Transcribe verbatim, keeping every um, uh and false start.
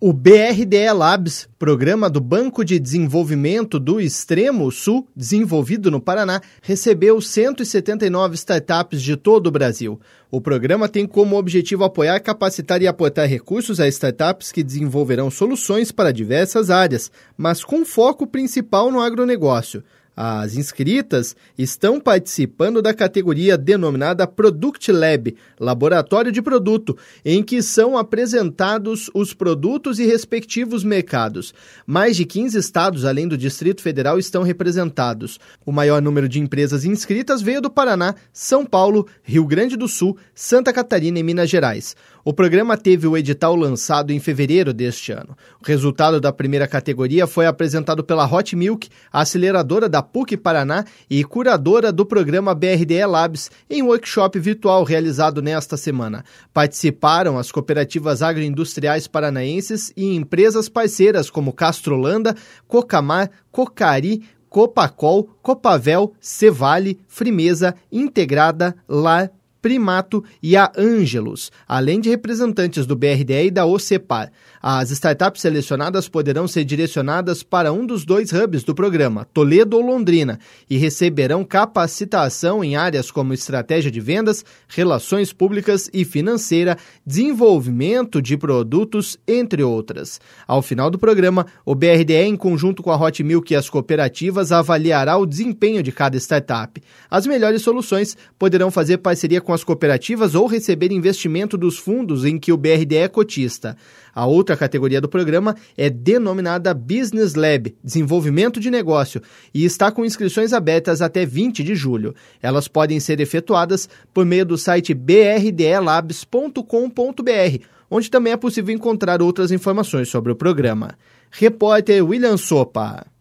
O B R D E Labs, programa do Banco de Desenvolvimento do Extremo Sul, desenvolvido no Paraná, recebeu cento e setenta e nove startups de todo o Brasil. O programa tem como objetivo apoiar, capacitar e aportar recursos a startups que desenvolverão soluções para diversas áreas, mas com foco principal no agronegócio. As inscritas estão participando da categoria denominada Product Lab, Laboratório de Produto, em que são apresentados os produtos e respectivos mercados. Mais de quinze estados, além do Distrito Federal, estão representados. O maior número de empresas inscritas veio do Paraná, São Paulo, Rio Grande do Sul, Santa Catarina e Minas Gerais. O programa teve o edital lançado em fevereiro deste ano. O resultado da primeira categoria foi apresentado pela Hot Milk, a aceleradora da P U C Paraná e curadora do programa B R D E Labs, em um workshop virtual realizado nesta semana. Participaram as cooperativas agroindustriais paranaenses e empresas parceiras como Castrolanda, Cocamar, Cocari, Copacol, Copavel, Cevale, Frimeza, Integrada, Lar, Primato e a Ângelos, além de representantes do B R D E e da OCEPAR. As startups selecionadas poderão ser direcionadas para um dos dois hubs do programa, Toledo ou Londrina, e receberão capacitação em áreas como estratégia de vendas, relações públicas e financeira, desenvolvimento de produtos, entre outras. Ao final do programa, o B R D E, em conjunto com a Hot Milk e as cooperativas, avaliará o desempenho de cada startup. As melhores soluções poderão fazer parceria com as cooperativas ou receber investimento dos fundos em que o B R D E é cotista. A outra categoria do programa é denominada Business Lab, Desenvolvimento de Negócio, e está com inscrições abertas até vinte de julho. Elas podem ser efetuadas por meio do site b r d e labs ponto com ponto b r, onde também é possível encontrar outras informações sobre o programa. Repórter William Sopa.